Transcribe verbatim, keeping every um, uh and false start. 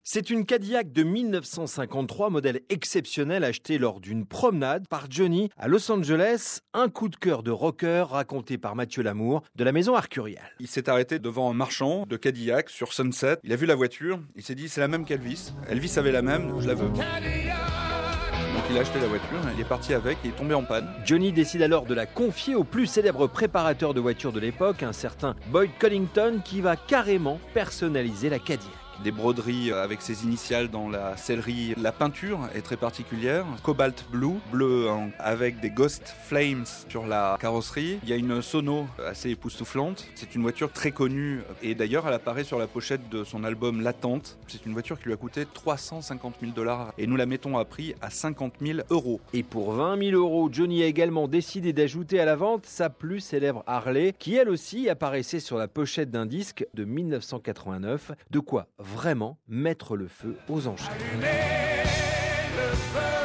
C'est une Cadillac de mille neuf cent cinquante-trois, modèle exceptionnel acheté lors d'une promenade par Johnny à Los Angeles. Un coup de cœur de rocker raconté par Mathieu Lamour de la maison Arcurial. Il s'est arrêté devant un marchand de Cadillac sur Sunset. Il a vu la voiture, il s'est dit c'est la même qu'Elvis. Elvis avait la même, je la veux. Donc il a acheté la voiture, il est parti avec et il est tombé en panne. Johnny décide alors de la confier au plus célèbre préparateur de voitures de l'époque, un certain Boyd Collington, qui va carrément personnaliser la Cadillac. Des broderies avec ses initiales dans la sellerie. La peinture est très particulière. Cobalt blue, bleu hein, avec des ghost flames sur la carrosserie. Il y a une sono assez époustouflante. C'est une voiture très connue et d'ailleurs elle apparaît sur la pochette de son album Latente. C'est une voiture qui lui a coûté trois cent cinquante mille dollars et nous la mettons à prix à cinquante mille euros. Et pour vingt mille euros, Johnny a également décidé d'ajouter à la vente sa plus célèbre Harley, qui elle aussi apparaissait sur la pochette d'un disque de mille neuf cent quatre-vingt-neuf. De quoi vraiment mettre le feu aux enchères. Allumer le feu.